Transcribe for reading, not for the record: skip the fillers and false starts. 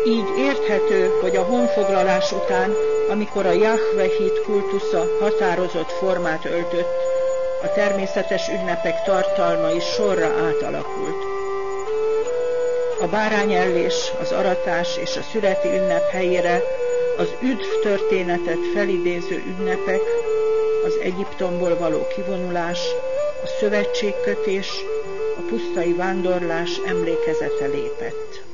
Így érthető, hogy a honfoglalás után, amikor a Jahve hit kultusza határozott formát öltött, a természetes ünnepek tartalma is sorra átalakult. A bárányellés, az aratás és a születi ünnep helyére az üdv történetet felidéző ünnepek, az Egyiptomból való kivonulás, a szövetségkötés, a pusztai vándorlás emlékezete lépett.